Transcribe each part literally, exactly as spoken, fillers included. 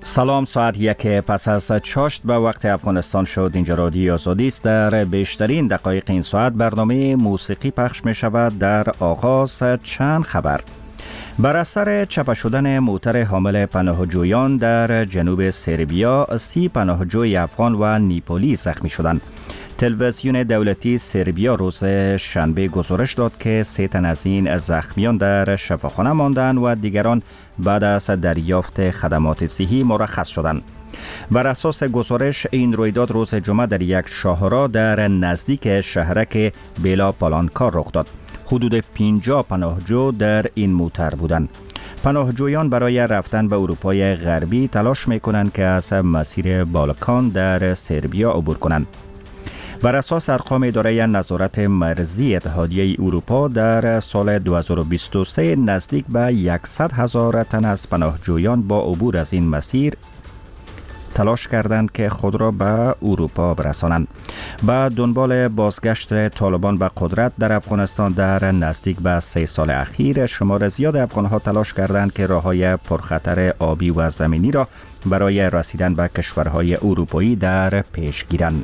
سلام، ساعت یک پس از چاشت به وقت افغانستان شد. اینجا رادیو آزادی است. در بیشترین دقایق این ساعت برنامه موسیقی پخش می شود. در آغاز چند خبر. بر اثر چپه شدن موتر حامل پناهجویان در جنوب سربیا، سی پناهجوی افغان و نیپالی زخمی شدند. تلویزیون دولتی سربیا روز شنبه گزارش داد که سه تن از این زخمیان در شفاخانه ماندند و دیگران بعد از دریافت خدمات صحی مرخص شدند. بر اساس گزارش این رویداد روز جمعه در یک شاهراه در نزدیک شهرک بیلا پالانکار رخ داد. حدود پنجاه پناهجو در این موتر بودند. پناهجویان برای رفتن به اروپای غربی تلاش می‌کنند که از مسیر بالکان در سربیا عبور کنند. بر اساس ارقام اداره نظارت مرزی اتحادیه اروپا، در سال دو هزار و بیست و سه نزدیک به صد هزار تن از پناهجویان با عبور از این مسیر تلاش کردند که خود را به اروپا برسانند. با دنبال بازگشت طالبان به قدرت در افغانستان در نزدیک به سه سال اخیر، شمار زیاد افغانها تلاش کردند که راههای پرخطر آبی و زمینی را برای رسیدن به کشورهای اروپایی در پیش گیرند.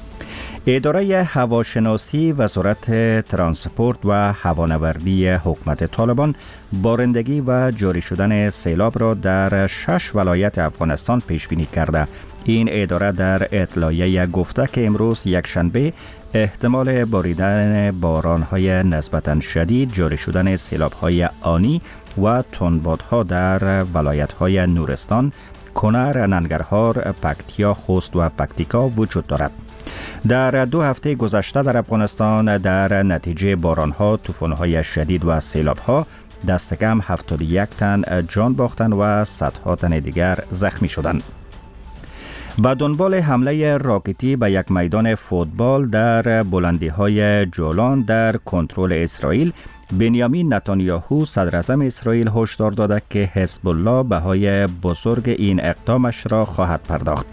اداره هواشناسی وزارت ترانسپورت و هوانوردی حکومت طالبان بارندگی و جاری شدن سیلاب را در شش ولایت افغانستان پیش بینی کرده. این اداره در اطلاعیه گفته که امروز یکشنبه احتمال باریدن باران‌های نسبتاً شدید، جاری شدن سیلاب‌های آنی و تندبادها در ولایت‌های نورستان، کنر، ننگرهار، پکتیا، خوست و پکتیکا وجود دارد. در دو هفته گذشته در افغانستان در نتیجه باران‌ها، طوفان‌های شدید و سیلاب‌ها دست کم هفتاد و یک تن جان باختند و صدها تن دیگر زخمی شدند. به دنبال حمله راکتی به یک میدان فوتبال در بلندی‌های جولان در کنترل اسرائیل، بنیامین نتانیاهو صدر اعظم اسرائیل هشدار داده که حزب الله بهای بزرگ این اقدامش را خواهد پرداخت.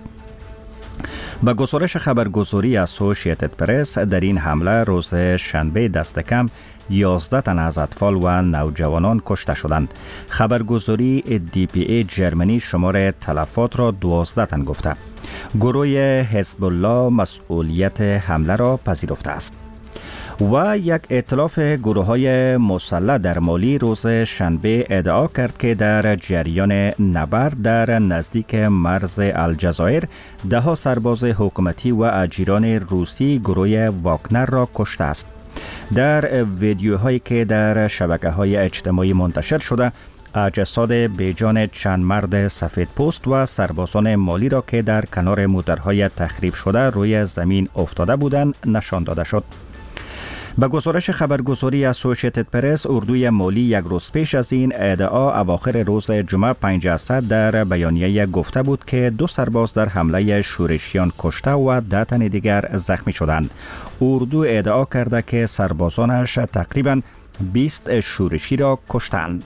با گزارش خبرگزاری اسوسییتد پرس، در این حمله روز شنبه دست کم یازده تن از اطفال و نوجوانان کشته شدند. خبرگزاری دی پی ای جرمنی شمار تلفات را دوازده تن گفته. گروه حزب الله مسئولیت حمله را پذیرفته است. و یک ائتلاف گروه‌های مسلح در مالی روز شنبه ادعا کرد که در جریان نبرد در نزدیک مرز الجزایر ده ها سرباز حکومتی و اجیران روسی گروه واگنر را کشته است. در ویدیوهایی که در شبکه‌های اجتماعی منتشر شده، اجساد بیجان چند مرد سفید پوست و سربازان مالی را که در کنار موترهای تخریب شده روی زمین افتاده بودند نشان داده شد. به گزارش خبرگزاری اسوسییتد پرس، اردوی مالی یک روز پیش از این ادعا اواخر روز جمعه پنج اسد در بیانیه گفته بود که دو سرباز در حمله شورشیان کشته و ده تن دیگر زخمی شدند. اردو ادعا کرده که سربازانش تقریباً بیست شورشی را کشتند.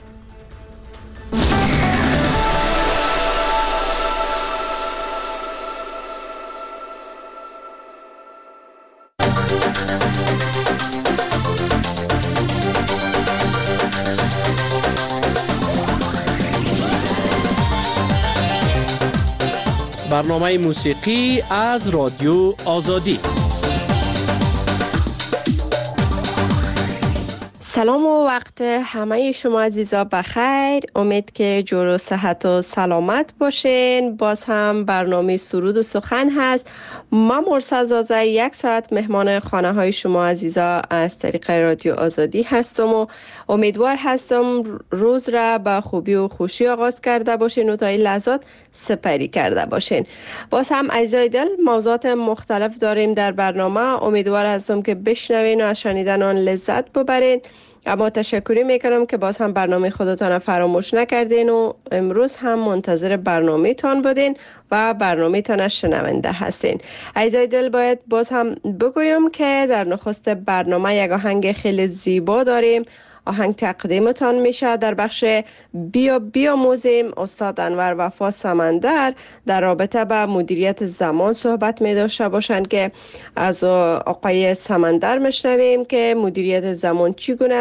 برنامه موسیقی از رادیو آزادی. سلام و وقت همه شما عزیزا بخیر. امید که جور و صحت و سلامت باشین. باز هم برنامه سرود و سخن هست. ما مرسزازه یک ساعت مهمان خانه های شما عزیزا از طریق رادیو آزادی هستم و امیدوار هستم روز را با خوبی و خوشی آغاز کرده باشین و تا این لحظات سپری کرده باشین. باز هم عزیزای دل، موضوعات مختلف داریم در برنامه. امیدوار هستم که بشنوین و از شنیدن آن لذت ببرین. اما تشکری میکنم که باز هم برنامه خودتان فراموش نکردین و امروز هم منتظر برنامه تان بودین و برنامه تان شنونده هستین. عزیزای دل، باید باز هم بگویم که در نخست برنامه یک آهنگ خیلی زیبا داریم. آهنگ تقدیمتان میشه در بخش بیا بیا موزیم. استاد انور وفا سمندر در رابطه با مدیریت زمان صحبت می داشته باشند که از آقای سمندر میشنویم که مدیریت زمان چگونه است،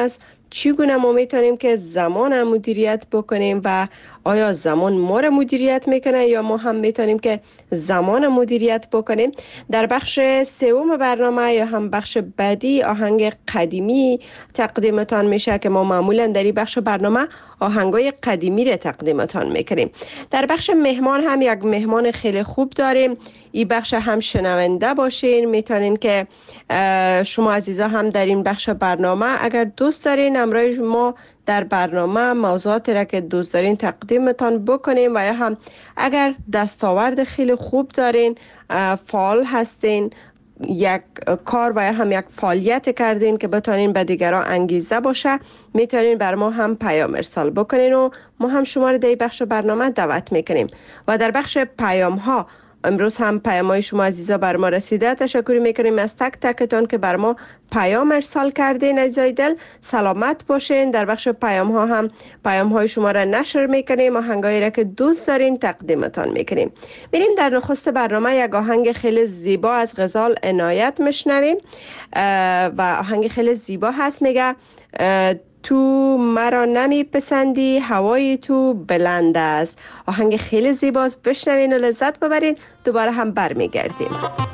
چگونه ما میتونیم که زمان مدیریت بکنیم و آیا زمان ما را مدیریت میکنه یا ما هم میتونیم که زمان مدیریت بکنیم. در بخش سوم برنامه یا هم بخش بعدی آهنگ قدیمی تقدیمتان میشه که ما معمولا در این بخش برنامه آهنگای قدیمی را تقدیمتان میکنیم. در بخش مهمان هم یک مهمان خیلی خوب داریم. این بخش هم شنونده باشین، میتونین که شما عزیزا هم در این بخش برنامه اگر دوست دارین امروز ما در برنامه موضوعاتی را که دوست دارین تقدیمتان بکنیم و یا هم اگر دستاورد خیلی خوب دارین، فعال هستین، یک کار و یا هم یک فعالیت کردین که بتونین به دیگران انگیزه باشه، میتونین بر ما هم پیام ارسال بکنین و ما هم شما رو در این بخش برنامه دعوت میکنیم. و در بخش پیام ها امروز هم پیام های شما عزیزا بر ما رسیده. تشکر میکنیم از تک تکتون که بر ما پیام ارسال کردین. عزیزای دل سلامت باشین. در بخش پیام ها هم پیام های شما را نشر میکنیم، آهنگایی را که دوست دارین تقدیمتان میکنیم. میریم در نخست برنامه یک آهنگ خیلی زیبا از غزال عنایت میشنویم و آهنگ خیلی زیبا هست، میگه تو مرا نمی پسندی هوای تو بلند است. آهنگ خیلی زیباست، بشنوین و لذت ببرین. دوباره هم برمیگردیم.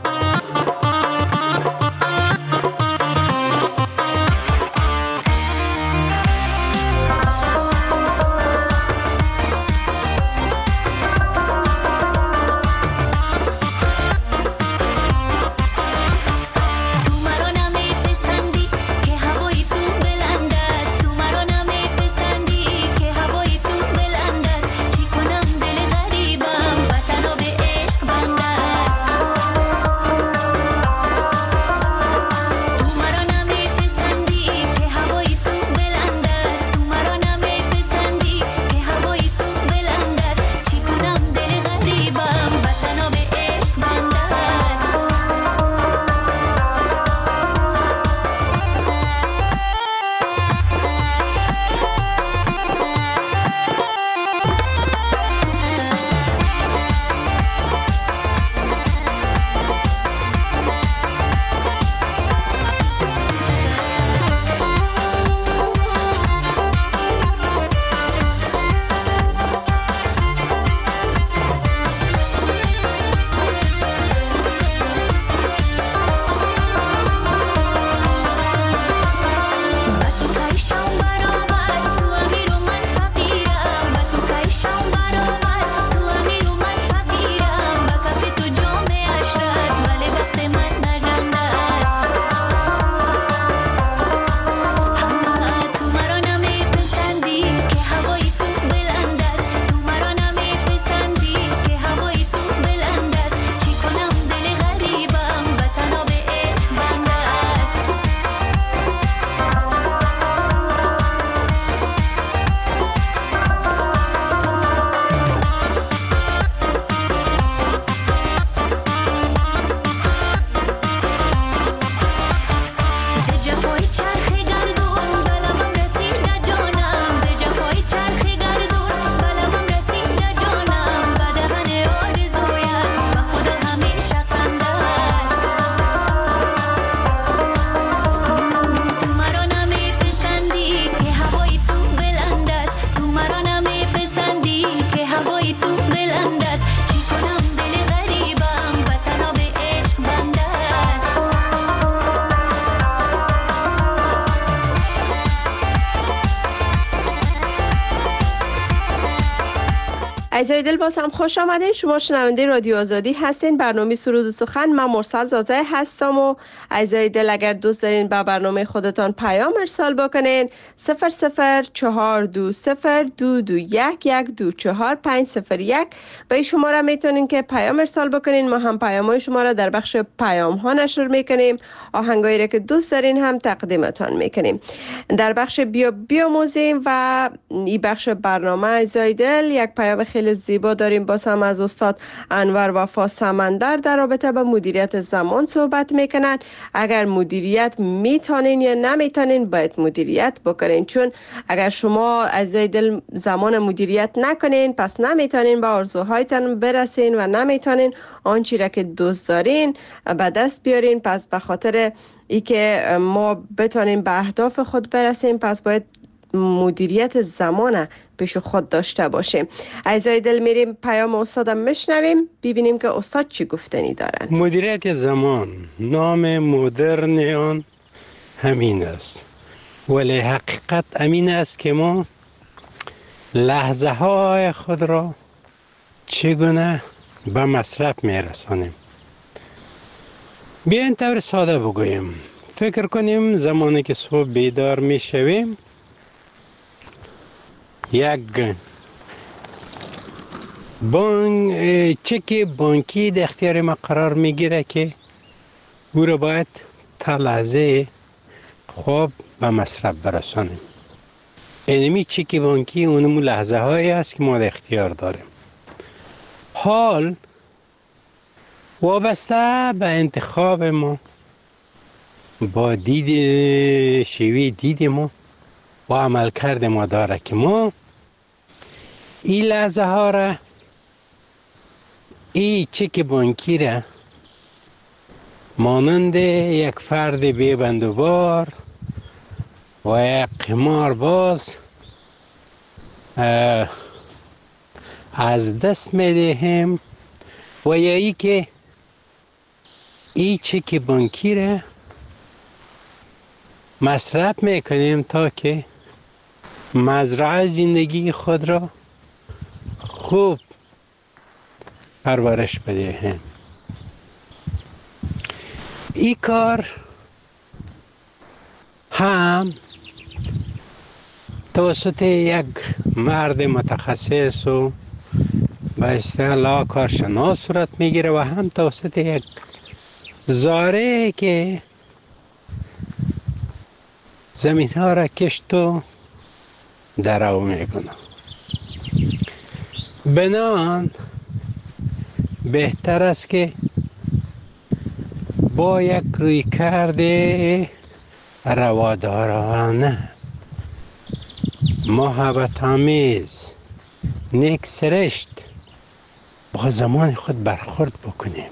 عزیزای دل باز هم خوش آمدین. شما شنونده رادیو آزادی هستین. برنامه سرود و سخن. من مرسل زازه هستم و عزیزای دل اگر دوست دارین با برنامه خودتان پیام ارسال بکنین صفر صفر چهار دو صفر دو دو یک یک دو چهار پنج صفر یک به شماره میتونین که پیام ارسال بکنین. ما هم پیام های شما را در بخش پیام ها نشر میکنیم. آهنگایی را که دوست دارین هم تقدیمتان میکنیم. در بخش بیا بیاموزیم و این بخش برنامه عزیزای دل یک پیام خیلی خیلی زیبا داریم. باز هم از استاد انور وفا سمندر در رابطه با مدیریت زمان صحبت میکنن. اگر مدیریت میتونین یا نمیتونین باید مدیریت بکنین، چون اگر شما از دل زمان مدیریت نکنین پس نمیتونین به آرزوهایتان برسین و نمیتونین آنچه را که دوست دارین به دست بیارین. پس به خاطر ای که ما بتونیم به اهداف خود برسیم پس باید مدیریت زمان پیش خود داشته باشیم. عزیزای دل میریم پیام استادم میشنویم ببینیم که استاد چی گفتنی دارن. مدیریت زمان نام مدرن آن همین است، ولی حقیقت همین است که ما لحظه های خود را چگونه به مصرف میرسانیم. بیاین طور ساده بگویم، فکر کنیم زمانی که صبح بیدار میشویم یک بانک چک بانکی در اختیار ما قرار میگیره که او را باید تا لحظه خواب به مصرف برسانیم. اینمی چک بانکی اونمو لحظه هایی است که ما در اختیار داریم. حال وابسته به انتخاب ما با دید شیوه دید ما و عمل کرده ما داره که ما این لحظه ها را این چک بانکی را مانند یک فرد بی‌بندوبار و یک قمار باز از دست میدهیم و یا ای که این چک بانکی را مصرف میکنیم تا که مزرعه زندگی خود را خوب پرورش بدهیم. این کار هم توسط یک مرد متخصص و به اصطلاح کارشناس صورت میگیره و هم توسط یک زاره که زمین ها را کشت و درو میکنه. بنان بهتر است که با یک روی کرده روادارانه، محبت آمیز، نیک سرشت با زمان خود برخورد بکنیم.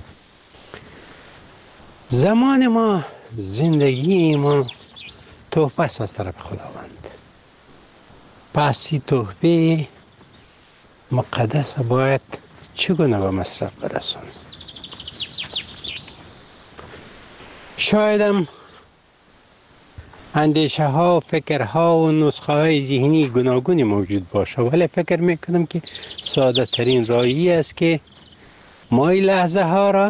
زمان ما، زندگی ما تحفه است از طرف خداوند. پس این تحفه مقدس باید چگونه به مصرف برسانیم. شایدم اندیشه ها و فکرها و نسخه های ذهنی گوناگونی موجود باشه، ولی فکر میکنم که ساده ترین راهی است که ما این لحظه ها را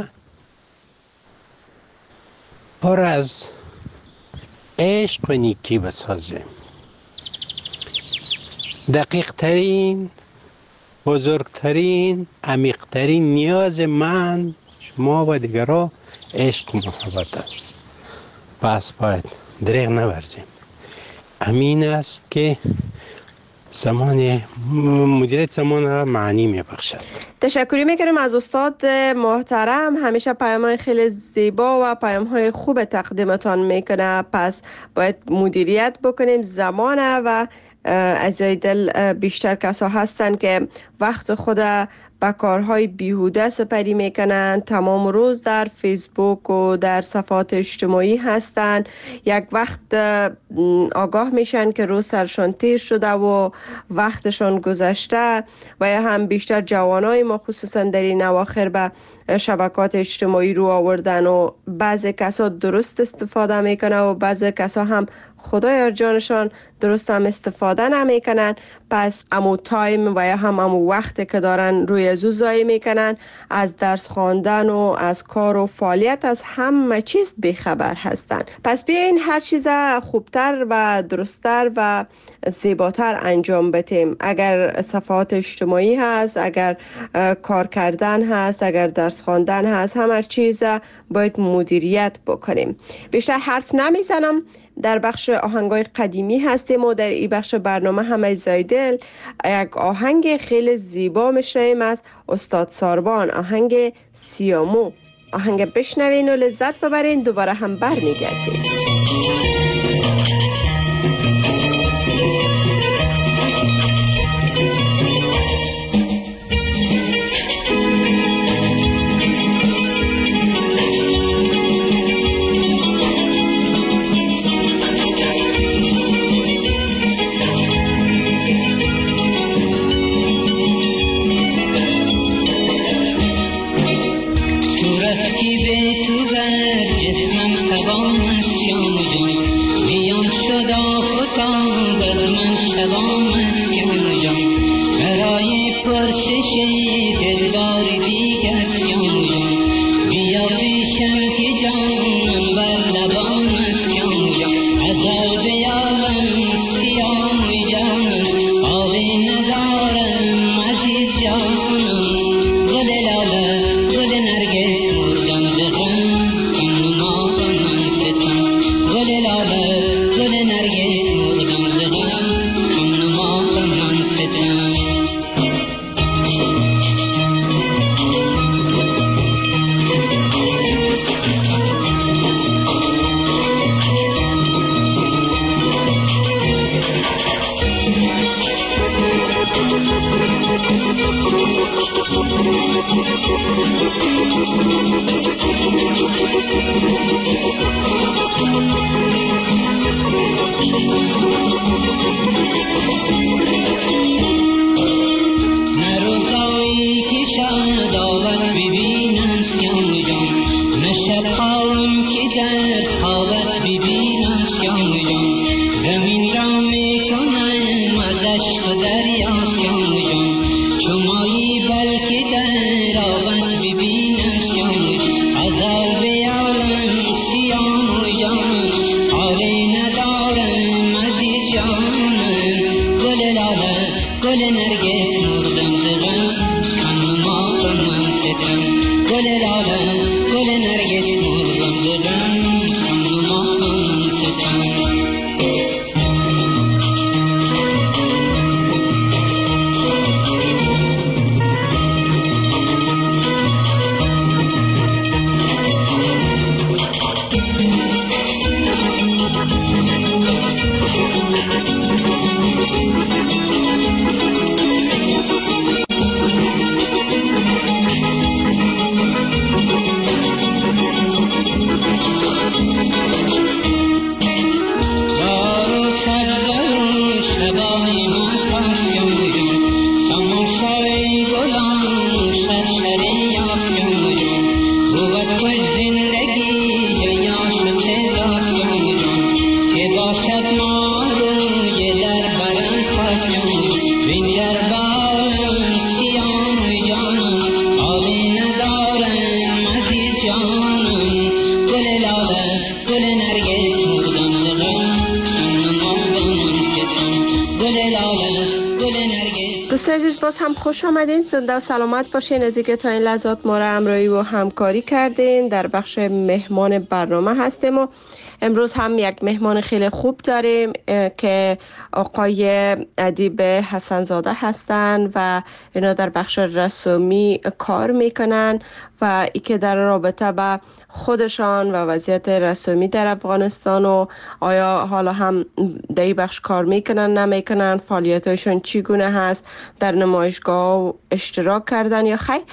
پر از عشق و نیکی بسازیم. دقیق ترین، بزرگترین، عمیقترین نیاز من، شما و دیگران عشق و محبت است. پس باید دریغ نورزیم. امین است که زمان مدیریت زمان را معنی می بخشد. تشکری میکنم از استاد محترم. همیشه پیام‌های خیلی زیبا و پیام‌های خوب تقدیمتان میکنه. پس باید مدیریت بکنیم زمان و از دل بیشتر کسا هستن که وقت خود به کارهای بیهوده سپری میکنن، تمام روز در فیسبوک و در صفحات اجتماعی هستن. یک وقت آگاه میشن که روز سرشان تیر شده و وقتشان گذشته و یا هم بیشتر جوانای ما خصوصا در این اواخر به شبکات اجتماعی رو آوردن و بعضی کسا درست استفاده میکنن و بعضی کسا هم خدای جانشان درست هم استفاده نمیکنن. پس امو تایم و یا هم امو وقت که دارن روی ازو ضایع میکنن، از درس خواندن و از کار و فعالیت، از همه چیز بیخبر هستن. پس بیاین هر چیز خوبتر و درستتر و زیباتر انجام بدیم. اگر صفحات اجتماعی هست، اگر کار کردن هست، اگر درس خواندن هست، همه چیز باید مدیریت بکنیم. بیشتر حرف نمیزنم، در بخش آهنگای قدیمی هستیم و در این بخش برنامه همه زایدل یک آهنگ خیلی زیبا میشنویم از استاد ساربان، آهنگ سیامو. آهنگ بشنوین و لذت ببرین، دوباره هم بر میگردیم. دوستان عزیز، باز هم خوش آمدین. زنده و سلامت باشین. از اینکه تا این لحظات ما را همراهی و همکاری کردین. در بخش مهمان برنامه هستیم و امروز هم یک مهمان خیلی خوب داریم که آقای ادیب حسن زاده هستند و اینا در بخش رسومی کار میکنن و ای که در رابطه با خودشان و وضعیت رسومی در افغانستان و آیا حالا هم در این بخش کار میکنن نمیکنن، فعالیتاشون چگونه هست، در نمایشگاه اشتراک کردن یا خیر،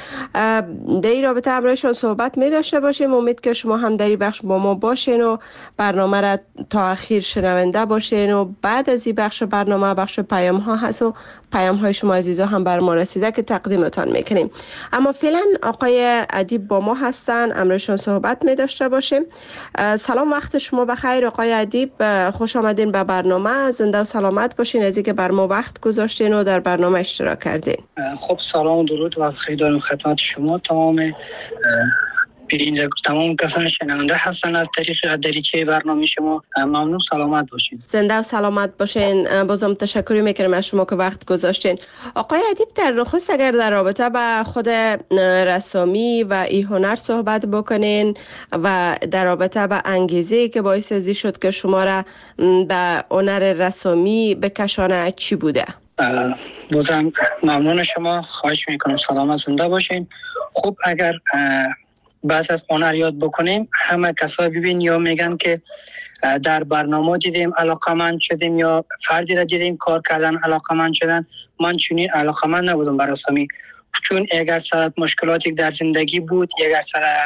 در این رابطه همراهشان صحبت می داشته باشیم. امید که شما هم در این بخش با ما باشین و برنامه را تا اخیر شنونده باشین و بعد از این بخش برنامه بخش پیام ها هست و پیام های شما عزیزا هم بر ما رسیده که تقدیمتان میکنیم. اما فعلا آقای ادیب با ما هستن، امروزشون صحبت می داشته باشیم. سلام، وقت شما بخیر آقای ادیب، خوش آمدین به برنامه. زنده و سلامت باشین از اینکه بر ما وقت گذاشتین و در برنامه اشتراک کردین. خب سلام و درود و خیر دارم خدمت شما تمام اینجا تمام کسان شنونده هستن از طریق دریچه برنامه شما. ممنون، سلامت باشین. زنده و سلامت باشین. بازم تشکر میکنم از شما که وقت گذاشتین. آقای ادیب، در نخست اگر در رابطه با خود رسامی و این هنر صحبت بکنین و در رابطه با انگیزه که باعث ازی شد که شما را به هنر رسامی بکشانه چی بوده؟ بازم ممنون شما، خواهش میکنم سلامت زنده باشین. خب اگر بحث از هنر یاد بکنیم، همه کسا ببین یا میگن که در برنامه دیدیم علاقمند شدیم یا فردی را دیدیم کار کردن علاقمند شدن. من چنین علاقمند نبودم به رسامی، چون اگر سر مشکلاتی در زندگی بود، اگر سر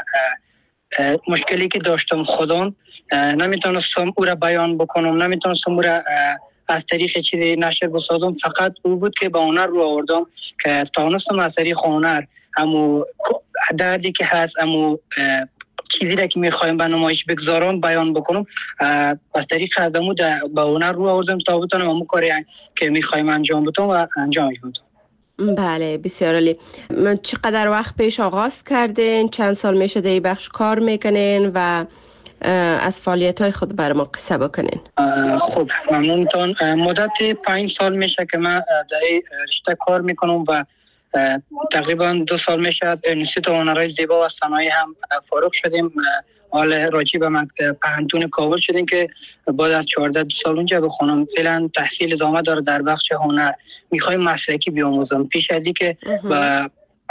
مشکلی که داشتم خودم نمیتونستم او را بیان بکنم، نمیتونستم او را از طریق چیزی نشر بسازم. فقط او بود که با هنر رو آوردم که تانستم از طریق هنر همو دردی که هست، همو چیزی را که میخوایم به نمایش بگذارم بیان بکنم. از طریق از همو به هنر رو آوردم تا بتونم همو کاری که میخوایم انجام بدم و انجامش بدم. بله، بسیار عالی. چقدر وقت پیش آغاز کردین؟ چند سال میشه در این بخش کار میکنین و از فعالیت های خود برای ما قصه بکنین؟ خب ممنونتون. مدت پنج سال میشه که من در این رشته کار میکنم و تقریبا دو سال میشه از انستیتوت هنرهای زیبا و صنایع هم فارغ شدیم. حال راجع به پهنتون کابل شدیم که بعد از چهارده دو سال اونجا بخونم. فعلا تحصیل ادامه داره در بخش هنر. میخوایم مسلکی بیاموزم. پیش از این که با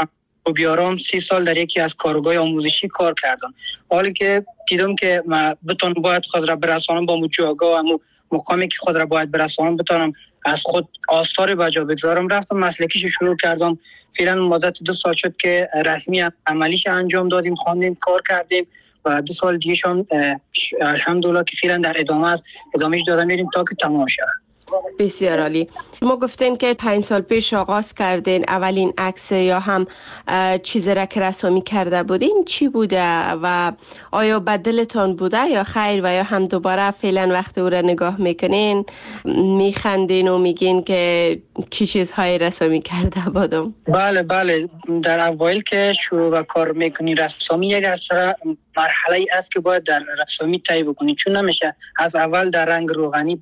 بیارم سی سال در یکی از کارگاه آموزشی کار کردم. حالی که دیدم که من بتونم باید خود را برسانم با جایگاه و مقامی که خود را باید برسانم، بتونم از خود آثار به جا بگذارم، رفتم مسلکیش شروع کردم. فعلا مدت دو سال شد که رسمی عملیش انجام دادیم، خواندیم، کار کردیم و دو سال دیگه شون الحمدلله که فعلا در ادامه است، ادامهش دادم میریم تا که تمام شود. بسیار عالی. ما گفتین که پنج سال پیش آغاز کردین. اولین عکس یا هم چیزی را که رسامی کرده بودین چی بوده و آیا به دلتان بوده یا خیر، و یا هم دوباره فعلا وقتی او را نگاه میکنین میخندین و میگین که چی چیزهای رسامی کرده بودم؟ بله بله، در اوایل که شروع و کار میکنی رسامی یک اثر مرحله ای است که باید در رسامی طی بکنی، چون نمیشه از اول در رنگ روغنی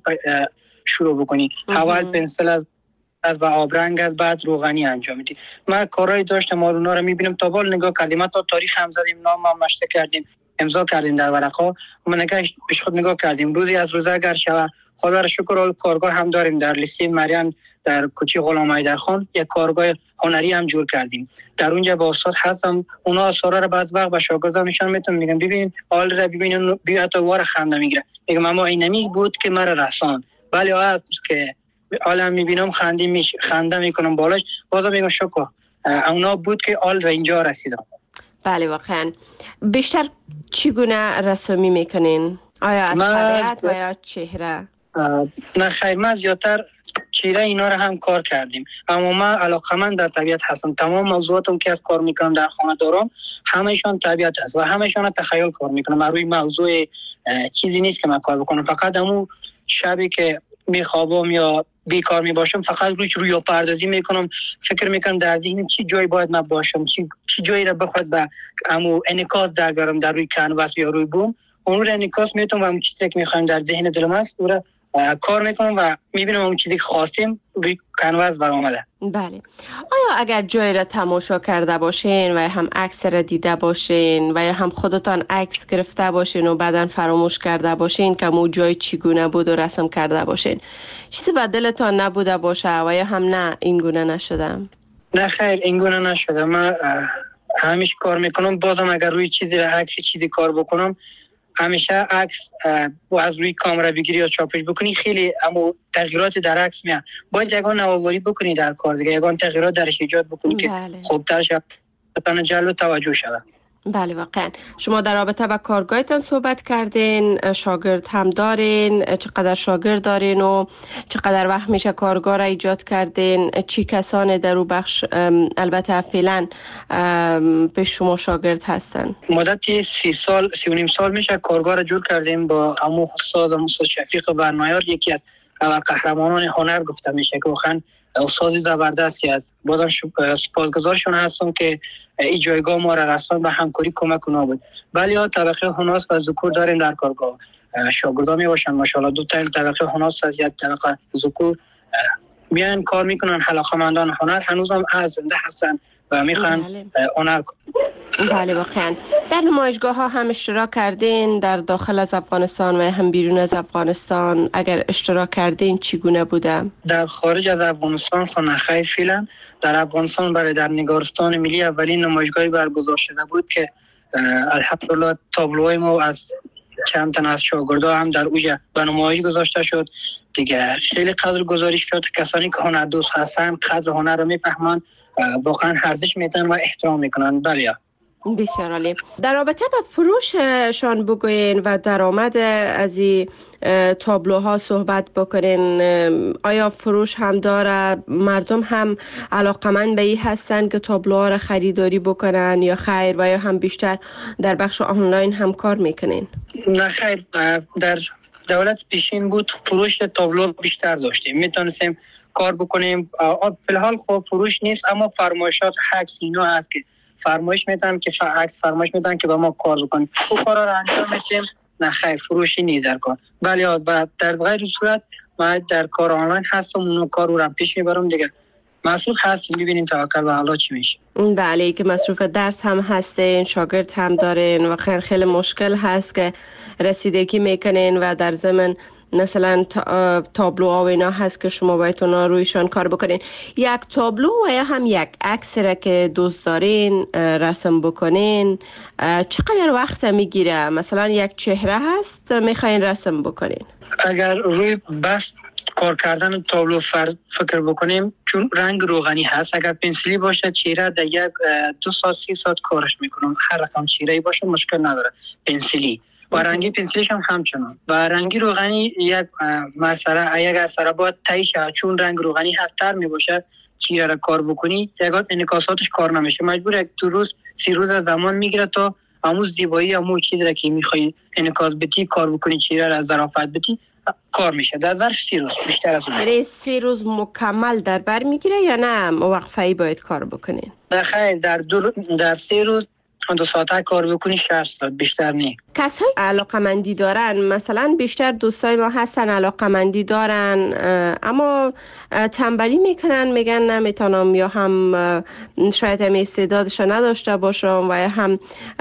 شروع بکنی. اول پنسل از از با آبرنگ از بعد روغنی انجام میدی. من کارهای داشتم، اونا رو میبینم، تا بال نگاه کردیم، تا تاریخ هم زدیم، نام هم نشته کردیم، امضا کردیم در ورقا. من نگاهش پیش خود نگاه کردیم. روزی از روزا اگر شود خدا را شکر اول کارگاه هم داریم در لیسه مریم در کوچه غلام حیدرخان، یک کارگاه هنری هم جور کردیم. در اونجا با استاد هستم، اونا آثارا رو بعض وقت به شاگردان نشون میدم، میگم ببین حال را ببینن، بیا تا واره خنده میگیره. میگم اما اینمی بود که مرا رسان. ولی هست که حالا میبینم خنده میش خنده میکنم بالاش، بازم میگم شکر اونا بود که حال را اینجا رسیدم. بله واقعا. بیشتر چگونه رسامی میکنین؟ آیا از طبیعت و یا چهره؟ نه خیر، ما زیادتر چهره اینا رو هم کار کردیم، اما من علاقمند در طبیعت هستم. تمام موضوعاتم که از کار میکنم در خانه دارم همهشان طبیعت است و همهشان تخیل کار میکنم. روی موضوع چیزی نیست که من کار بکنم. فقط همون شبی که میخوابم یا بیکار میباشم فقط روی روی پردازی میکنم، فکر میکنم در ذهنم چی جایی باید من باشم، چی چی جایی را بخواد به امو انعکاس در بیارم در روی کنواس یا روی بوم، اون رو انعکاس میتونم و اون چیزی که میخوایم در ذهن دلم است اون رو کار میکنم و میبینم اون چیزی که خواستیم روی کنواس برآمده. بله. آیا اگر جایی را تماشا کرده باشین و هم عکس را دیده باشین و یا هم خودتان عکس گرفته باشین و بعداً فراموش کرده باشین که اون جای چگونه بود و رسم کرده باشین، چیزی به دلتان نبوده باشه و یا هم نه این گونه نشدم؟ نه خیر، این گونه نشده. من همیشه کار میکنم، بازم اگر روی چیزی را عکس چیزی کار بکنم همیشه عکس و از روی کامera بگیری یا چاپش بکنی خیلی اما تغییرات در عکس میاد. باید یگان نوآوری بکنی در کار دیگه، یگان تغییرات درش ایجاد بکنی که خوبتر شد، بتونه جلب توجه شود. بله واقعا. شما در رابطه با کارگاهتان صحبت کردین، شاگرد هم دارین، چقدر شاگرد دارین و چقدر وقت میشه کارگاه را ایجاد کردین؟ چی کسان در اون بخش البته فعلا به شما شاگرد هستن؟ مدتی سی سال سی و نیم سال میشه کارگاه را جور کردیم با عمو استاد استاد شفیق برنایار، یکی از و قهرمانان هنر گفته میشه که واقعا استاد زبردستی است. بازم سپاسگزارشون هستم که این جایگاه ما را رساند به همکاری کمک اونا بود. ولی ها طبقه هناس و ذکور داریم در کارگاه، شاگردان می باشن ماشاءالله. دو تا طبقه هناس از یک طبقه ذکور میان کار میکنن. علاقه‌مندان هنر هنوز هم از زنده هستن و میخوان هنر کنن. بله واقعا. در نمایشگاه ها هم اشتراک کردین در داخل از افغانستان و هم بیرون از افغانستان؟ اگر اشتراک کردین چگونه بوده؟ در خارج از افغانستان خونه خیر فعلا. در افغانستان برای در نگارستان ملی اولین نمایشگاهی برگزار شده بود که الحمدلله تابلوهای ما از چند تن از شاگردان هم در اوج به نمایش گذاشته شد. دیگه خیلی قدر گزارش شد. کسانی که هنر دوست هستن قدر هنر رو میفهمن، واقعا ارزش میدن و احترام میکنن. بله بسیار عالی. در رابطه با فروششان بگوین و درآمد از این تابلوها صحبت بکنین. آیا فروش هم داره؟ مردم هم علاقمند به این هستن که تابلوها را خریداری بکنن یا خیر، و یا هم بیشتر در بخش آنلاین هم کار میکنین؟ نه خیر، در دولت پیشین بود فروش تابلو بیشتر داشتیم، میتونستیم کار بکنیم. فی‌الحال خب فروش نیست، اما فرمایشات عکس اینا هست که فرمایش میدن که عکس فرمایش میدن که با ما کار بکنیم. او کارا رو انجام میدیم. نه خیر، فروشی نیست در کار. ولی در غیر صورت ما در کار آنلاین هستم، اون کار رو هم پیش میبرم دیگه. مسئول هستیم، ببینیم توکل به الله چی میشه. بله، که مصروف درس هم هستین، شاگرد هم دارین و خیر خیلی مشکل هست که رسیدگی میکنین و در ضمن مثلا تابلو ها و اینا هست که شما باید اونا رویشان کار بکنین. یک تابلو و یا هم یک عکس را که دوست دارین رسم بکنین چقدر وقت میگیره؟ مثلا یک چهره هست میخواین رسم بکنین، اگر روی بس کار کردن تابلو فکر بکنیم، چون رنگ روغنی هست، اگر پنسیلی باشه چهره در یک دو ساعت سی ساعت کارش میکنم. هر رقم چهره‌ای باشه مشکل نداره. پنسیلی و رنگی پنسیلیش هم همچنان. و رنگی روغنی یک مسئله اگر سر باید تایشه، چون رنگ روغنی هست تر می باشه، چهره را کار بکنی یکات انعکاساتش کار نمیشه. مجبور یک دو روز سی روز زمان میگیره تا همون زیبایی همون چیزی را که میخوای انعکاس بدی کار بکنی، چهره را ظرافت بدی، کار میشه در ظرف سی روز، بیشتر از اون. یعنی سی روز مکمل در بر میگیره یا نه وقفه‌ای باید کار بکنین؟ بخیر در دو در سی روز دو ساعته کار بکنی شش ساعت، بیشتر نی. کسایی علاقمندی دارن، مثلا بیشتر دوستای ما هستن علاقمندی دارن اما تنبلی میکنن، میگن نمیتونم، یا هم شاید هم استعدادش نداشته باشم و یا هم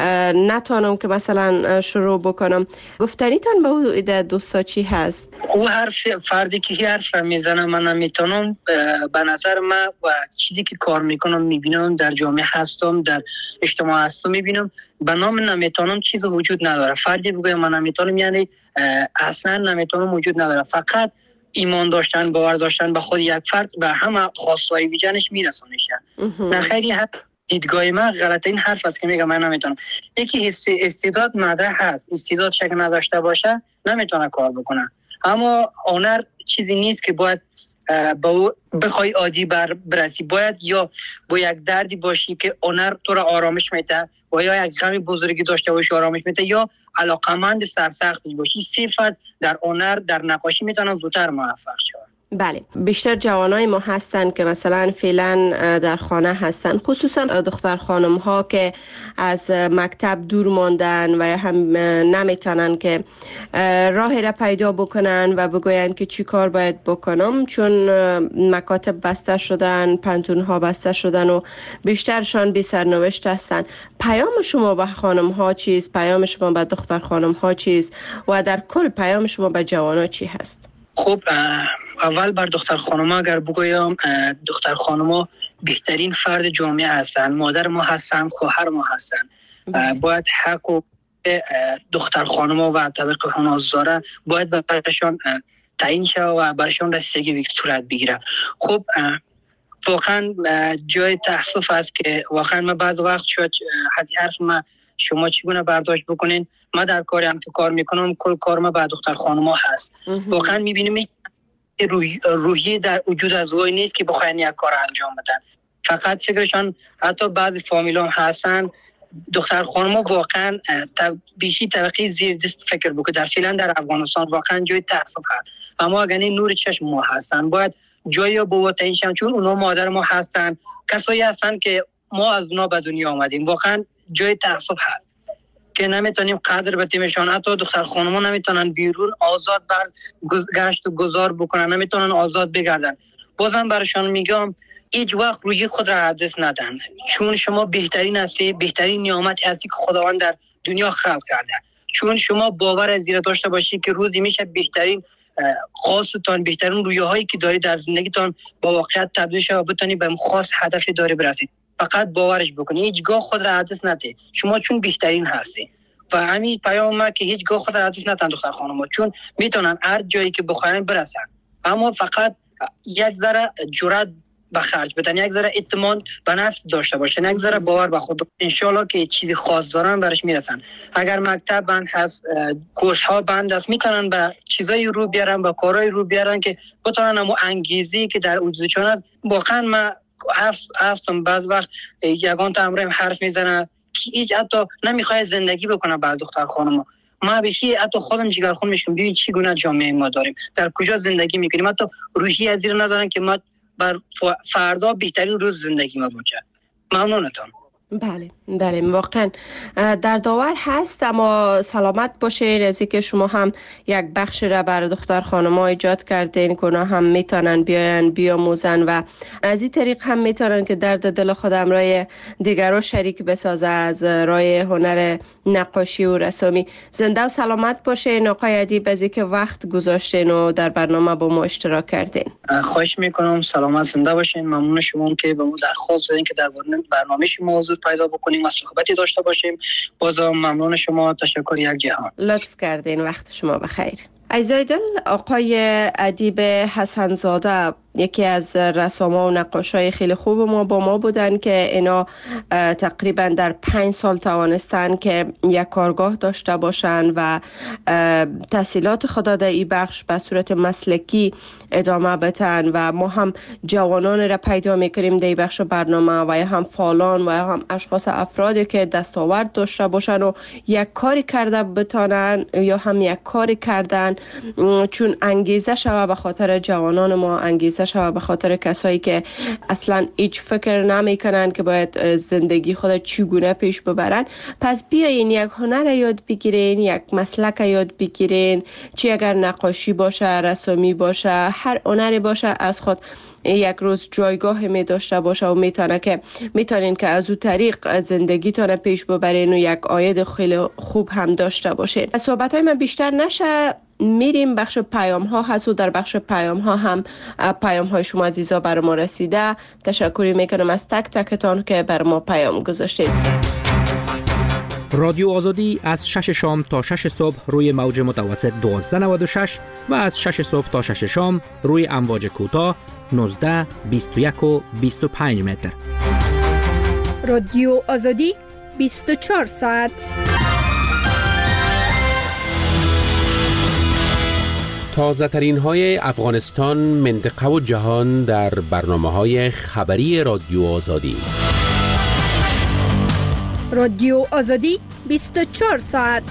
نتونم که مثلا شروع بکنم. گفتنیتان به او دوستا چی هست؟ او حرف فردی که حرف میزنه من نمیتونم، به نظر من و چیزی که کار میکنم میبینم، در جامعه هستم، در اجتماع هستم میبینم، به نام نمیتونم چیز وجود نداره. فردی بگه من نمیتونم یعنی اصلا نمیتونم وجود نداره. فقط ایمان داشتن، باور داشتن به خود یک فرد به همه خواستهای ویژنش میرسونشه. نه خیلی حتی دیدگاه من غلط این حرف است که میگه من نمیتونم. یکی استعداد مدره هست، استعداد شکل نداشته باشه نمیتونه کار بکنه. اما هنر چیزی نیست که باید با بخوای عادی بر برسی. باید یا با یک دردی باشی که هنر تو را آرامش میده و یا یک غم بزرگی داشته باشی آرامش میده، یا علاقمند سرسختی باشی. صفت در هنر در نقاشی میتونن زودتر موفق شون. بله، بیشتر جوانای ما هستن که مثلا فعلا در خانه هستن، خصوصا دختر خانم ها که از مکتب دور ماندن و هم نمیتونن که راهی را پیدا بکنن و بگوین که چی کار باید بکنم، چون مکاتب بسته شدن، پنتون ها بسته شدن و بیشترشان بی سرنوشت هستن. پیام شما به خانم ها چیست؟ پیام شما به دختر خانم ها چیست؟ و در کل پیام شما به جوانا چی هست؟ خب اول بر دختر خانم‌ها اگر بگویم، دختر خانم‌ها بهترین فرد جامعه هستند، مادر ما هستند، خواهر ما هستند. باید حق و دختر خانم‌ها و طبقه هنرزاره باید برشان تعیین شود و برشان رسیدگی به صورت بگیره. خب واقعا جای تأسف است که واقعا ما بعض وقت شد از حرف ما شما چگونه برداشت بکنین. ما در کاری هم که کار میکنم کل کار ما با دختر خانم‌ها هست. واقعا میبینیم روحی روحی در وجود از وای نیست که بخواین یک کار انجام بدن. فقط فکرشان، حتی بعضی فامیلام هستن دختر خانم واقعا بیشی طبقه زیر دست فکر بکنه در فعلا در افغانستان واقعا جای تأسف هست. اما اگر نور چشم ما هستن باید جایی بوتایشن، چون اونا مادر ما هستن، کسایی هستن که ما از اونا به دنیا آمدیم. واقعا جای تأسف هست که نمیتونیم قدر بدیمشان. حتی دختر خانم‌ها نمیتونن بیرون آزاد بر گشت و گذار بکنن، نمیتونن آزاد بگردن. بازم برشان میگم هیچ وقت روی خود را از دست ندن، چون شما بهترین هستی، بهترین نعمت هستی که خداوند در دنیا خلق کرده. چون شما باور از زیر داشته باشید که روزی میشه بهترین خواستتان، بهترین رویاهایی که داری در زندگیتان با واقعیت تبدیل شه و بتونی به خاص هدفی داری برسید. فقط باورش بکنی، هیچگاه خود را از دست نده، شما چون بهترین هستی. و همین پیام ما که هیچگاه خود را از دست ندن دختر خانم‌ها، چون میتونن هر جایی که بخواین برسن، اما فقط یک ذره جرأت به خرج بدن، یک ذره اعتماد به نفس داشته باشن، یک ذره باور به خود. انشالله که چیزی خاص دارن برش میرسن. اگر مکتب بند هست، کورس ها بند است، میتونن به چیزای رو بیارن، به کارهای رو بیارن که بتونن اما انگیزی که در وجودشون است. واقعا ما هستم بعض وقت یگان تمرین حرف میزنه که هیچ حتی نمیخواد زندگی بکنه بعد دختر خانم. ما بشی حتی خودم جگرخون میشم ببین چی گونه جامعه ما داریم، در کجا زندگی میکنیم. حتی روحی از زیر ندارن که ما بر فردا بهترین روز زندگی ما باشه. ممنونتان. بله بله واقعا در داور هست، اما سلامت باشین. از اینکه شما هم یک بخش را برای دختر خانم‌ها ایجاد کردین که اونا هم میتونن بیاین بیاموزن و از این طریق هم میتونن که درد دل خودم رای دیگران شریک بسازه از رای هنر نقاشی و رسامی. زنده و سلامت باشین آقای ادیب، از اینکه وقت گذاشتین و در برنامه با ما اشتراک کردین. خواهش میکنم. سلامت زنده باشین. ممنون شما که به ما درخواست دادین که در برنامه شما حضور پیدا بکنیم و صحبتی داشته باشیم. بازم ممنون شما. تشکر یک جهان. لطف کردین. وقت شما بخیر. عزیزای دل، آقای ادیب حسن زاده یکی از رسام‌ها و نقاشای خیلی خوب ما با ما بودن که اینا تقریبا در پنج سال توانستن که یک کارگاه داشته باشن و تحصیلات خود در این بخش به صورت مسلکی ادامه بدن و ما هم جوانان را پیدا میکنیم در این بخش برنامه و یا هم فعالان و یا هم اشخاص افرادی که دستاورد داشته باشن و یک کاری کرده بتانن یا هم یک کاری کردن، چون انگیزه شوه به خاطر جوانان ما، انگیزه شوه به خاطر کسایی که اصلا هیچ فکر نمیکنن که باید زندگی خود چگونه پیش ببرن. پس بیاین یک هنر یاد بگیرین، یک مسلک یاد بگیرین، چی اگر نقاشی باشه، رسامی باشه، هر هنری باشه از خود یک روز جایگاه می داشته باشه و میتونه که میتونین که از او طریق زندگیتون پیش ببرین و یک عاید خیلی خوب هم داشته باشین. صحبت های من بیشتر نشه، میریم بخش پیام ها هست و در بخش پیام ها هم پیام های شما عزیزا بر ما رسیده. تشکری میکنم از تک تکتان که بر ما پیام گذاشتید. رادیو آزادی از شش شام تا شش صبح روی موج متوسط دوازده نود و شش و از شش صبح تا شش شام روی امواج کوتاه نوزده، بیست و یک و بیست و پنج متر. رادیو آزادی بیست و چهار ساعت. تازه ترین های افغانستان، منطقه و جهان در برنامه های خبری رادیو آزادی. رادیو آزادی بیست و چهار ساعت.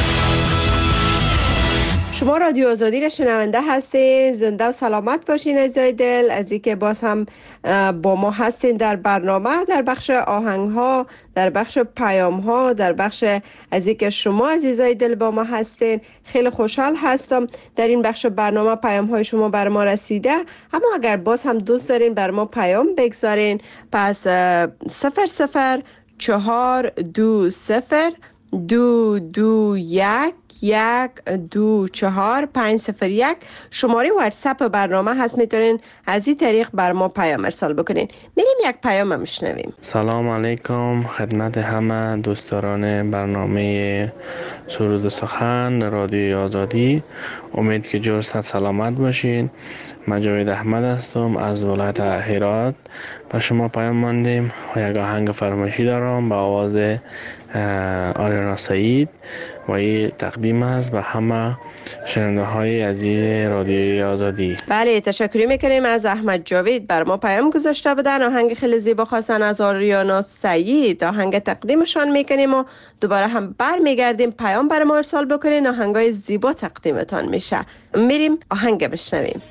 شما رادیو آزادی را شنونده هستین. زنده و سلامت باشین عزیزای دل، از اینکه باز هم با ما هستین در برنامه، در بخش آهنگ ها، در بخش پیام ها، در بخش از اینکه شما عزیزای دل با ما هستین. خیلی خوشحال هستم در این بخش برنامه پیام های شما بر ما رسیده. اما اگر باز هم دوست دارین بر ما پیام بگذارین، پس صفر صفر چهار دو صفر دو دو یک یک دو چهار پنج صفر یک شماره واتساپ برنامه هست، میتونین از این طریق بر ما پیام ارسال بکنین. میریم یک پیام هم میشنویم. سلام علیکم خدمت همه دوستداران برنامه سرود و سخن رادیو آزادی. امید که جور صد سلامت باشین. من جاوید احمد هستم از ولایت هرات. با شما پیام ماندیم و یک آهنگ فرمایشی دارم با آواز آریانا سعید و این تقدیم است به همه شنونده های عزیز رادیوی آزادی. بله، تشکر میکنیم از احمد جاوید، بر ما پیام گذاشته بودن، آهنگ خیلی زیبا خواستن از آریانا سعید، آهنگ تقدیمشان میکنیم و دوباره هم بر میگردیم پیام بر ما ارسال بکنین، آهنگای زیبا تقدیمتان میشه. میریم آهنگ بشنویم.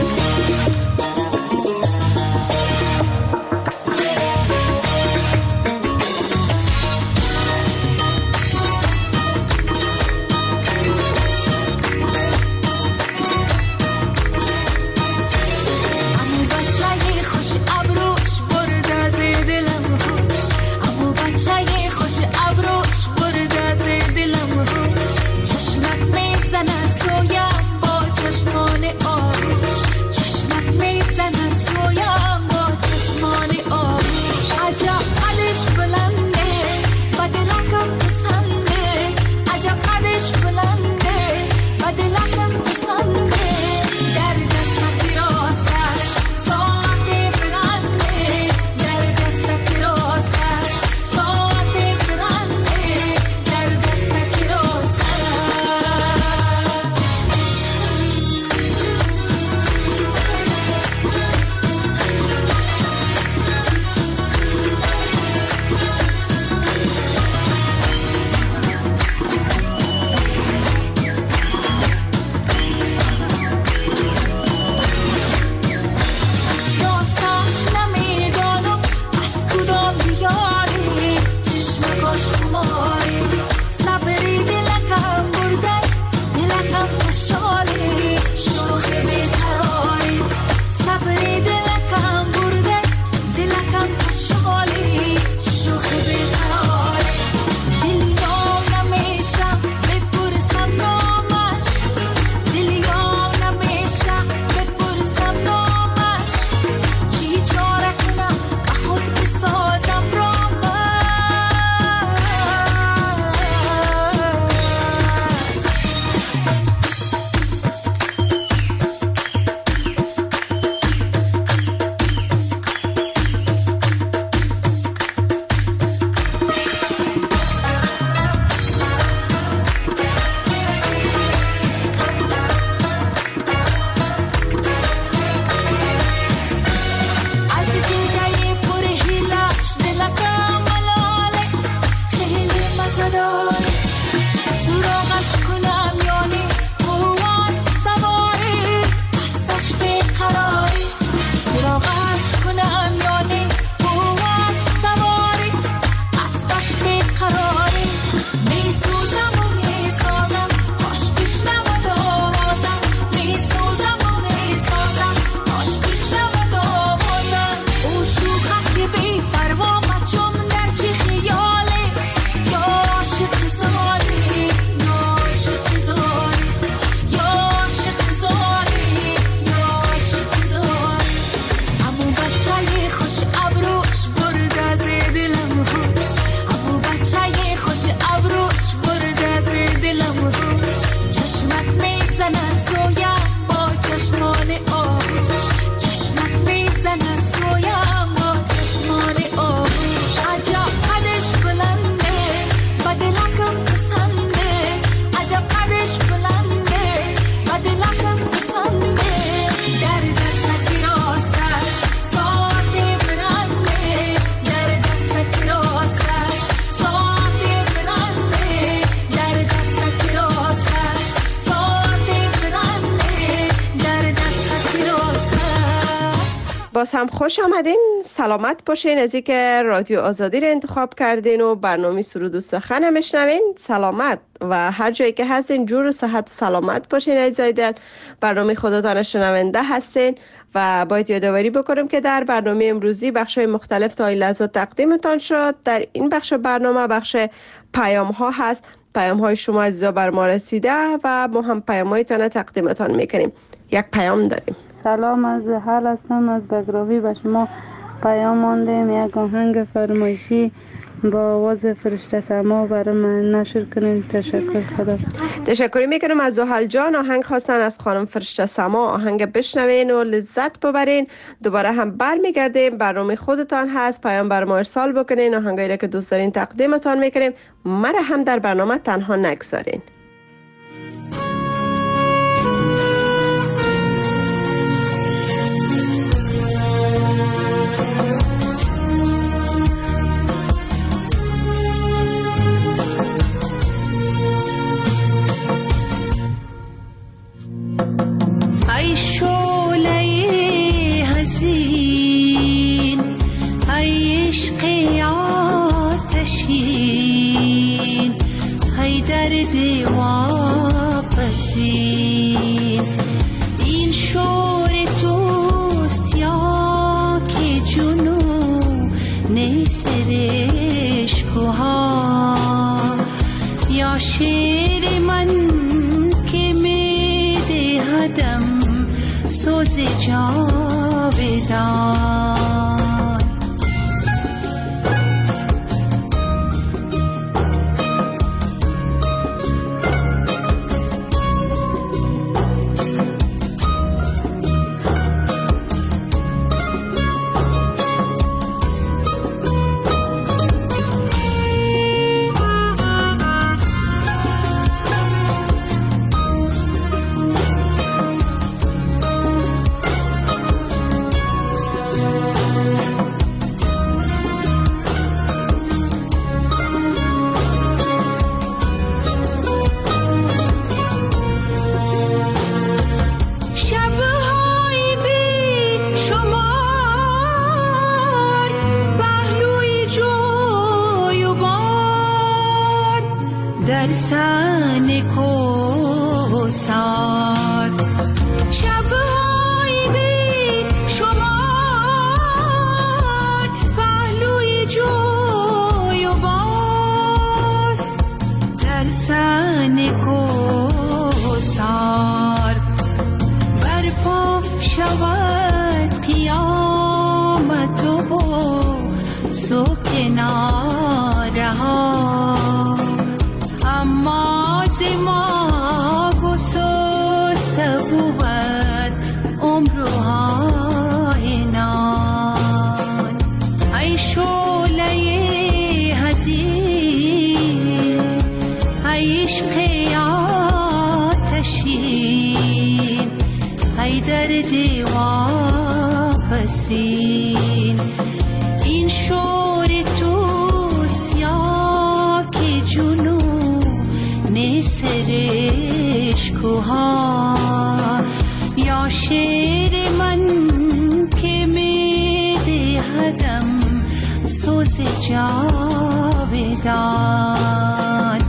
باز هم خوش آمدین، سلامت باشین. از اینکه رادیو آزادی رو انتخاب کردین و برنامه سرود و سخن میشنوین، سلامت و هر جایی که هستین جور و صحت سلامت باشین. عزیزای دل، برنامه خودتان شنونده هستین و باید یادآوری بکنم که در برنامه امروزی بخش‌های مختلف تا این لحظه تقدیمتان شد. در این بخش برنامه بخش پیام ها هست. پیام های شما عزیزا بر ما رسیده و ما هم پیام هایتان تقدیمتان میکنیم. یک پیام داریم. سلام، از حال هستم، از بگراوی به شما پیام ماندیم. یک آهنگ فرمایشی با آواز فرشته سما برای من نشر کنین. تشکر. خدا تشکر میکنم از زحل جان. آهنگ خواستن از خانم فرشته سما، آهنگ بشنوین و لذت ببرین. دوباره هم برمیگردیم، برنامه خودتان هست، پیام بر ما ارسال بکنین، آهنگایی که دوست دارین تقدیمتان میکنیم. مرا هم در برنامه تنها نگذارین. ای شعله حزین، ای عشق آتشین، ای درد واپسین. این شور توست یا که جنون سرشک ها، یا شیر من که می دهدم سوز جاودان. این شور توست یا که جنون سرشک ها، یا شیر من که می دهدم سوز جاودان.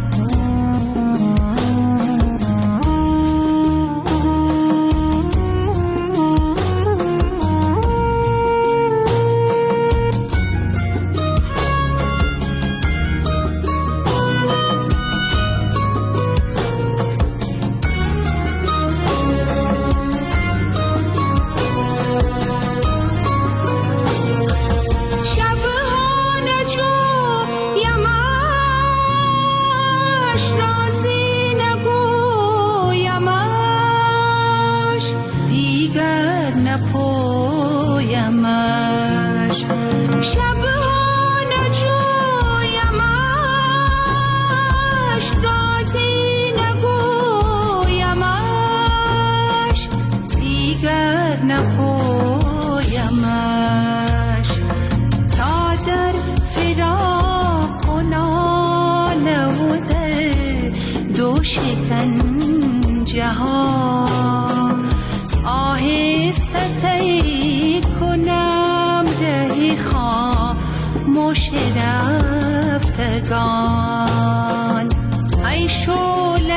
ای شعله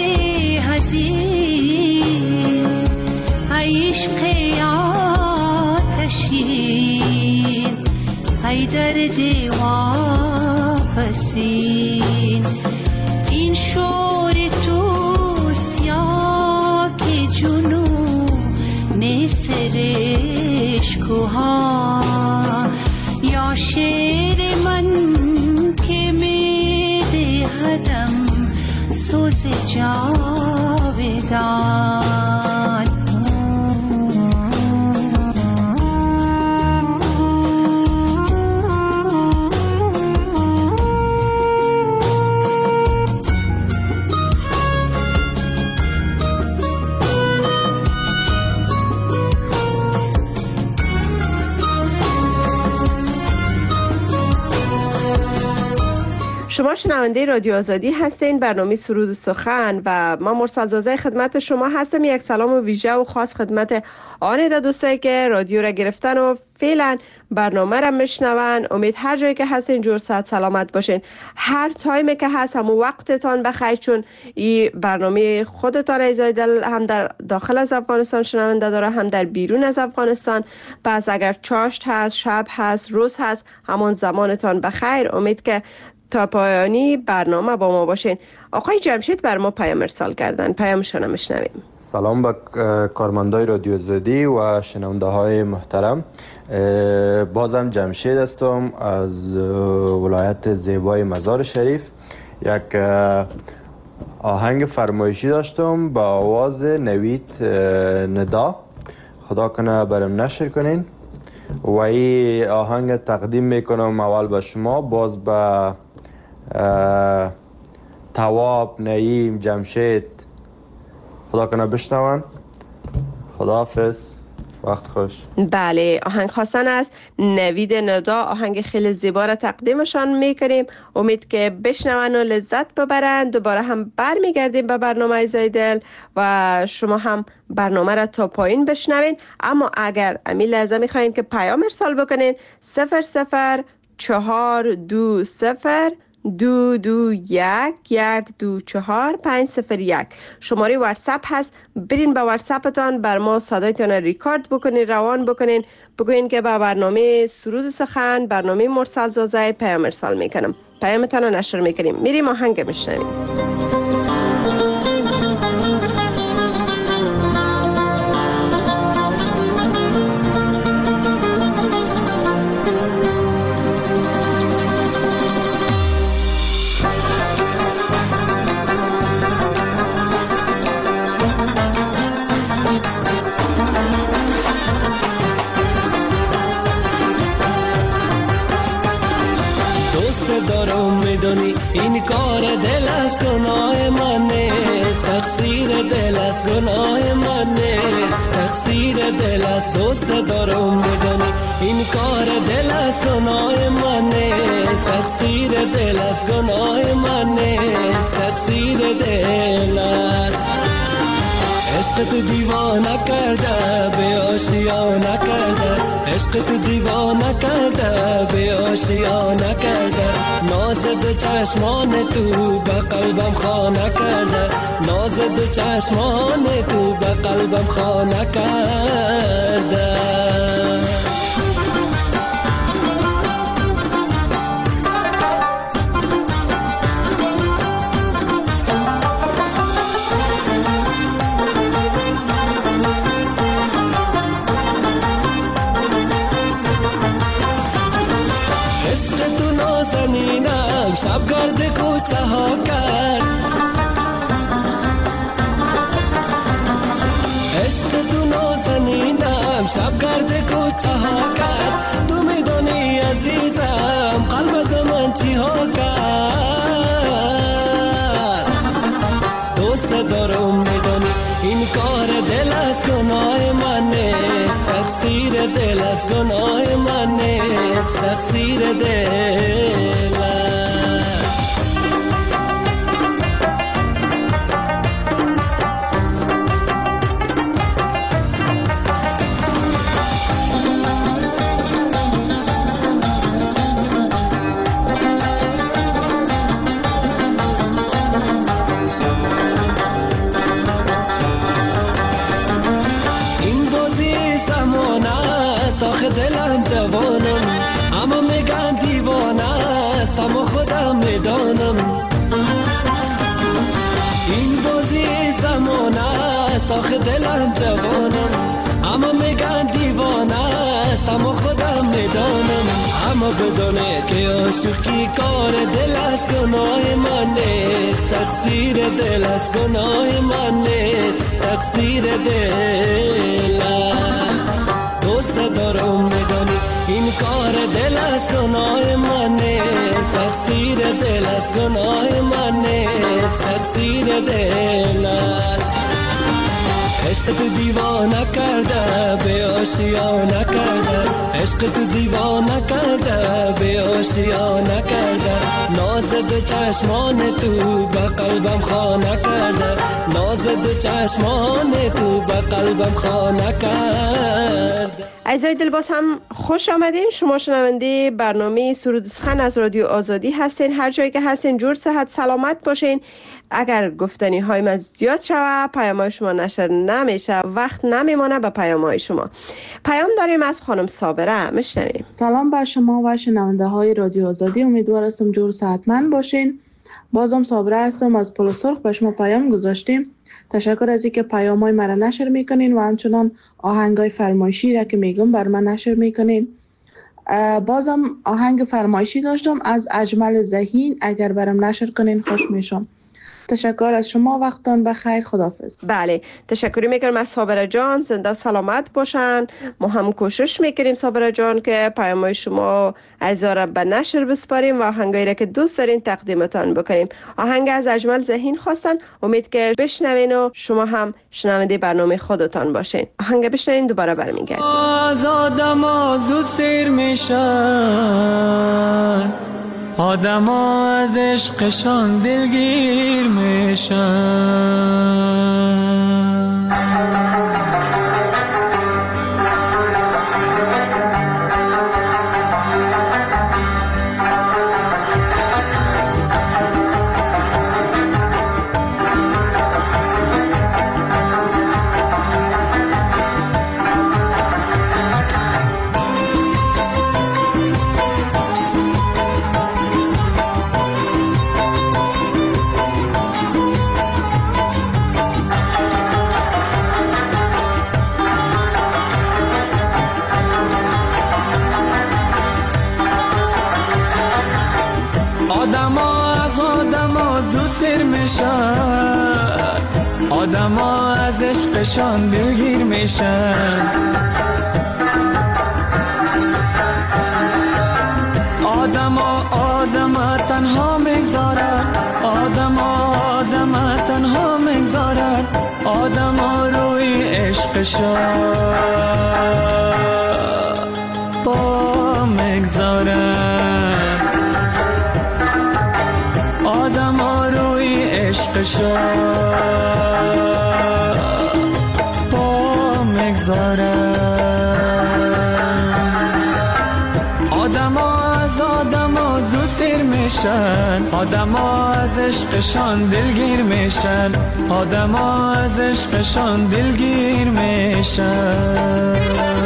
حزین، ای عشق آتشین، ای درد واپسین. این شور توست یا که جنون سرشک ها، یا شیر من شما شنونده رادیو آزادی هستین، برنامه سرود و سخن و ما مرسل زازه خدمت شما هستم. یک سلام و ویژه و خاص خدمت آن دوستایی که رادیو را گرفتن و فعلا برنامه را میشنون. امید هر جایی که هستین جور صحت سلامت باشین. هر تایمی که هست همون وقتتان بخیر، چون این برنامه خودتان عزیزای دل هم در داخل از افغانستان شنونده داره هم در بیرون از افغانستان. پس اگر چاشت هست، شب هست، روز هست، همون زمانتان بخیر. امید که تا پایانی برنامه با ما باشین. آقای جمشید بر ما پیام ارسال کردن، پیامشون رو میشنویم. سلام به کارمندای رادیو آزادی و شنونده های محترم. بازم جمشید هستم از ولایت زیبای مزار شریف. یک آهنگ فرمایشی داشتم با آواز نوید ندا، خدا کنه برام نشر کنین و این آهنگ تقدیم میکنم اول به شما، باز به تواب، نعیم، جمشید، خدا کنه بشنون. خداحافظ، وقت خوش. بله، آهنگ خواستن است نوید ندا، آهنگ خیلی زیبا را تقدیمشان میکنیم. امید که بشنون و لذت ببرند. دوباره هم برمیگردیم به برنامه زایدل و شما هم برنامه را تا پایین بشنوین. اما اگر امی لحظه میخواین که پیام ارسال بکنین، صفر صفر چهار دو صفر دو دو یک یک دو چهار پنج صفر یک شماره واتساپ هست. برین با واتساپتان بر ما صدایتان ریکارد بکنین، روان بکنین، بگوین که با برنامه سرود و سخن، برنامه مرسل زازه پیام ارسال میکنم، پیامتان رو نشر میکنیم. میریم آهنگ میشنویم. این کار دل از گناه من نیست، تقصیر دل از گناه من نیست، تقصیر دل از دوست دارم بدانی. این کار دل از گناه من نیست، تقصیر دل از گناه من نیست، تقصیر دل است. عشق تو دیوانه کرده، به آشیانه کرده، عشق تو دیوانه کرده، به آشیانه کرده. ناز دو چشمان تو به قلبم خانه کرده، ناز دو چشمان تو به قلبم خانه کرده. شب گرد کوچه ها کرد، عشق تو نازنینم شب گرد کوچه ها کرد. تو میدانی عزیزم قلب من چی ها کرد. دوست دارم میدانی این کار دل از گناه من نیست، تقصیر دل از گناه من نیست، تقصیر دل دلم جوانم، اما میگن دیوانه است، اما خودم میدانم. این بازی زمانه است، آخه دلم جوانم، اما میگن دیوانه است، اما خودم میدانم. اما بدونه که عاشقی کار دل از گناه من نیست، تقصیر دل از گناه من نیست، تقصیر دل است. دوست دارم میدانی این کار دل از گناه من نیست، تقصیر دل از گناه من نیست، تقصیر دل است. عشق تو دیوانه کرده به آشیانه کرده، عشق تو دیوانه کرده به آشیانه کرده، ناز دو چشمان تو به قلبم خانه کرده، ناز دو چشمان تو به قلبم خانه کرده. عزیزای دل باز هم خوش آمدین. شما شنونده برنامه سرود و سخن از رادیو آزادی هستین. هر جایی که هستین جور صحت سلامت باشین. اگر گفتنی های من زیاد شوه پیام های شما نشر نمیشه، وقت نمیمانه به پیام های شما. پیام داریم از خانم صابره، میشنویم. سلام بر شما و شنونده های رادیو آزادی، امیدوار هستم جور صحتمند باشین. بازم صابره هستم از پل سرخ، به شما پیام گذاشتیم. تشکر از اینکه پیام های مرا نشر میکنین و همچنان آهنگ های فرمایشی را که میگم بر من نشر میکنین. بازم آهنگ فرمایشی داشتم از اجمل ذهین، اگر برام نشر کنین خوش میشم. تشکر از شما، وقتان بخیر، خداحافظ. بله تشکری میکنم از صابره جان، زنده سلامت باشن. ما هم کوشش میکنیم صابره جان که پیام‌های شما عزیزا را به نشر بسپاریم و آهنگایی را که دوست دارین تقدیمتان بکنیم. آهنگ از اجمل ذهین خواستن، امید که بشنوین و شما هم شنونده برنامه خودتان باشین. آهنگ بشنوین دوباره برمیگردیم. از آدم آزو سیر میشن، آدم ها از عشقشان دلگیر میشن. سر میشن، آدم ها از عشقشان دلگیر میشن. آدم ها آدم ها تنها میگذارن، آدم ها آدم ها تنها میگذارن، آدم ها روی عشقشان با میگذارن، آدم ها روی عشقشان با میگذارن. آدم ها از آدم ها زو سیر میشن، آدم ها از عشقشان دلگیر میشن، آدم ها از عشقشان دلگیر میشن.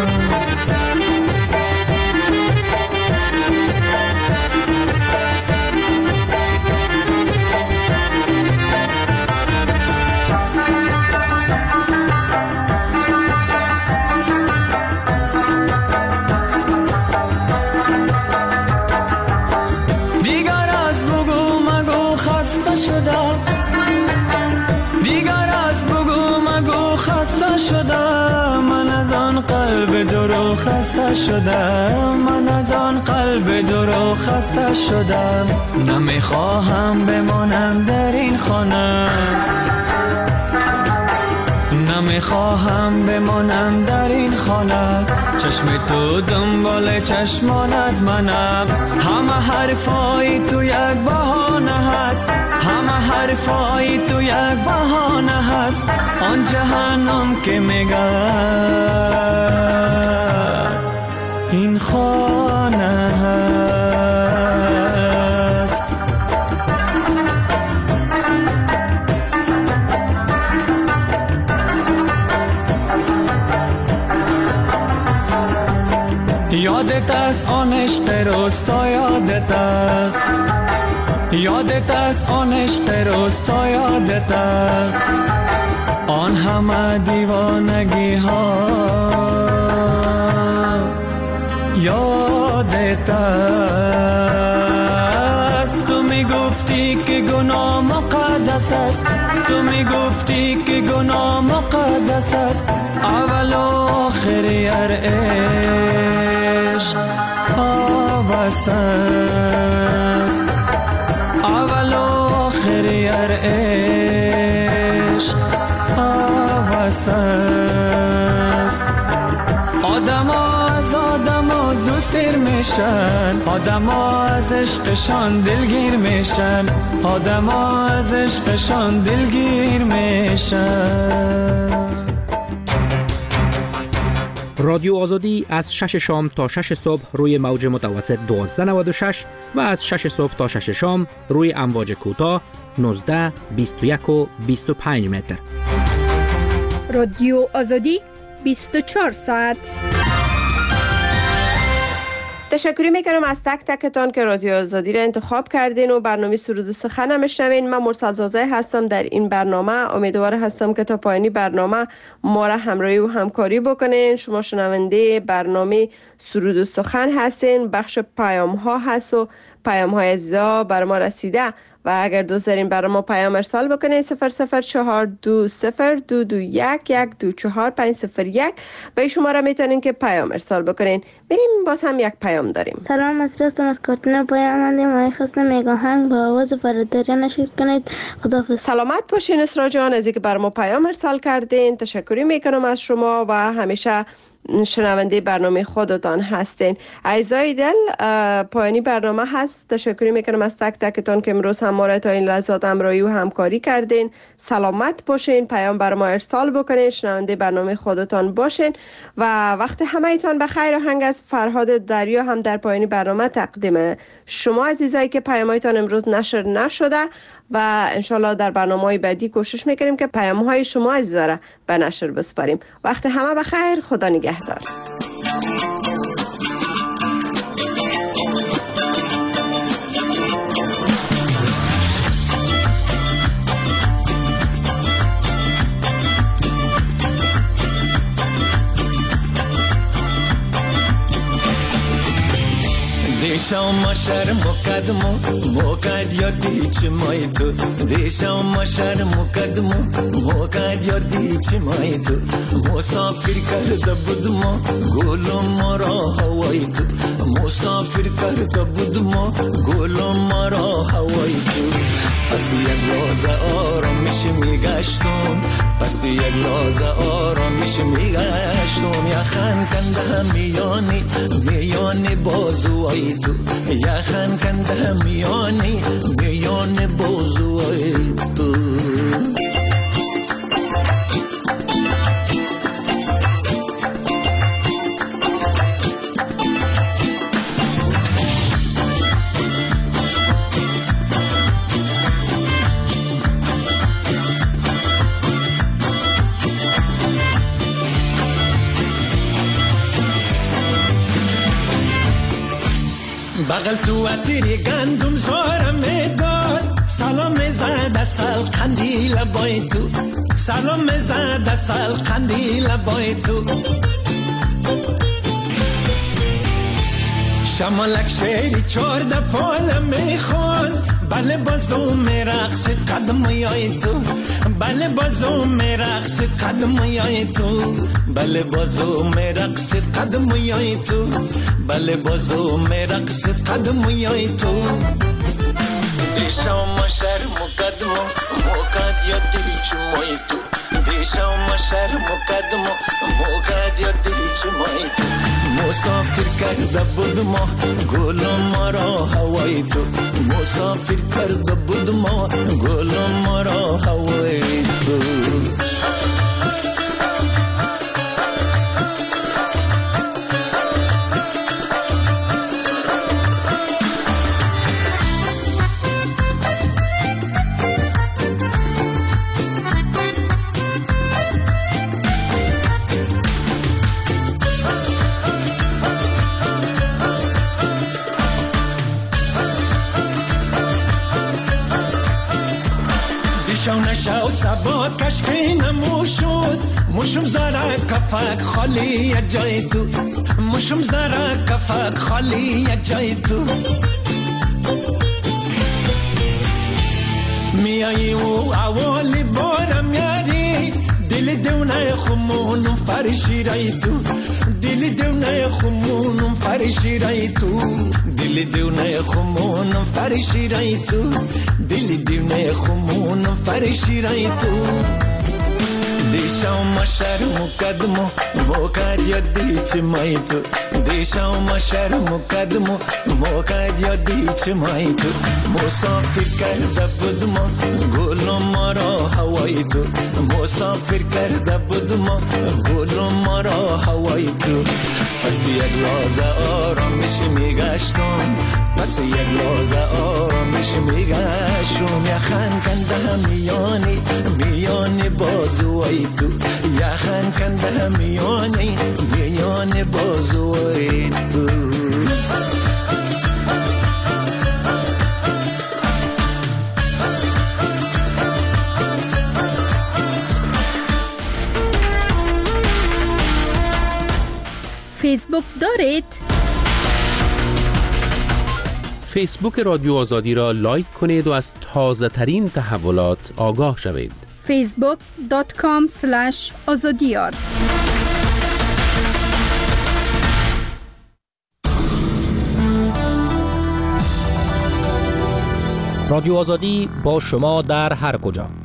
من از آن قلب درو خسته شدم، من از آن قلب درو خسته شدم. نمیخواهم بمانم در این خانه، نمیخواهم بمانم در این خانه. چشم تو دنبال چشمانت منم، همه حرفای تو یک بهانه هست، همه حرفای تو یک بهانه هست. آن جهنم که میگه این خانه هست. یادت از آن عشق روستا، یادت از، یادت از آن عشق روستا، یادت از آن همه دیوانگی ها، یادت از. تو میگفتی که گناه مقدس است، تو میگفتی که گناه مقدس است. اول و آخری هر عشق آبس است، اول و آخری هر عشق آبس است. آدم ها از آدم ها زو سیر میشن، آدم ها از عشقشان دلگیر میشن، آدم ها از عشقشان دلگیر میشن. رادیو آزادی از شش شام تا شش صبح روی موج متوسط دوازده نود و شش و از شش صبح تا شش شام روی امواج کوتاه نوزده، بیست و یک و بیست و پنج متر. رادیو آزادی بیست و چهار ساعت. تشکری میکنم از تک تکتان که رادیو آزادی را انتخاب کردین و برنامه سرود و سخن میشنوین. من مرسل زازای هستم در این برنامه. امیدوار هستم که تا پایانی برنامه ما را همراهی و همکاری بکنین. شما شنونده برنامه سرود و سخن هستین. بخش پیام ها هست و پیام های عزیزا بر ما رسیده و اگر دوست دارین برای ما پیام ارسال بکنین صفر صفر چهار دو صفر دو دو یک یک دو چهار پنج صفر یک به شما را میتونین که پیام ارسال بکنین. بریم باز هم یک پیام داریم. سلام، مسرور هستم از کارتون پیامنده. ما خواستم یک آهنگ با آواز برادری نشر کنید. خداحافظ. سلامت باشین اسرا جان، از اینکه برای ما پیام ارسال کردین تشکری میکنم از شما و همیشه شنونده برنامه خودتان هستین. اعضای دل پایانی برنامه هست. تشکری میکنم از تک تکتان که امروز هم ما را تا این لحظات همراهی و همکاری کردین. سلامت باشین، پیام برای ما ارسال بکنین، شنونده برنامه خودتان باشین و وقت همه ایتان بخیر. آهنگ از فرهاد دریا هم در پایانی برنامه تقدیم شما عزیزایی که پیامایتان امروز نشر نشده و انشالله در برنامه‌های بعدی کوشش میکنیم که پیام‌های شما عزیزا را به نشر بسپاریم. وقت همه بخیر، خدا نگهدار. دیشم ما شرم مقدمو موقع یادی چی مای تو، دیشم ما شرم مقدمو موقع یادی چی مای تو، مسافر کرده بودم گلم مرا هوای تو، مسافر کرده بودم گلم مرا هوای تو. پس یک روز آرامش میگشتم، پس یک روز آرامش میگشتم، یخن کنده میانی میانی بازوی تو، یخن کنده میانی میانی بازوی تو. بغل تو اتری گندم زارم میداد، سلام زد سال قندیل بای تو، سلام زد سال قندیل بای تو. شمالک شیری چارده پال میخوان، بله بازو میرقص قدم یای تو، بله بازو میرقص قدم یای تو، بله بازو میرقص قدم یای تو، بله بازو میرقص قدم یای تو. دیشم ما شهر مقدمو موقع یادی چی مای تو، دیشم ما شهر مقدمو موقع یادی چی مای تو، مسافر کرده بودم گلم مرا هوای تو، مسافر کرده بودم گلم مرا هوای تو. شو سبا کشکی نموشود، مشم زارا کفاک خالی جای تو، مشم زارا کفاک خالی جای تو. میایی و اولی بارم یاری، دل دونه خمونم فرشی رای تو، دل دونه خمونم فرشی رای تو، دل دونه خمونم فرشی رای تو، دل دونه خمونم فرشی رای تو. دیشم ما شرم و قدم و موقع یادی چه مای تو دیشم ما شرم و قدم و موقع یادی چه مای تو مسافر کرده بودم گلم ما را هوای تو مسافر کرده بودم گلم ما را هوای تو پس یک لحظه آرامش میگشتم پس یک لحظه آرامش میگشتم یخن کنده میانی میانی بازوی تو یخن کنده میانی میانی بازوی تو فیسبوک دارید؟ فیسبوک رادیو آزادی را لایک کنید و از تازه ترین تحولات آگاه شوید. فیسبوک دات کام اسلش آزادیار. رادیو آزادی با شما در هر کجا.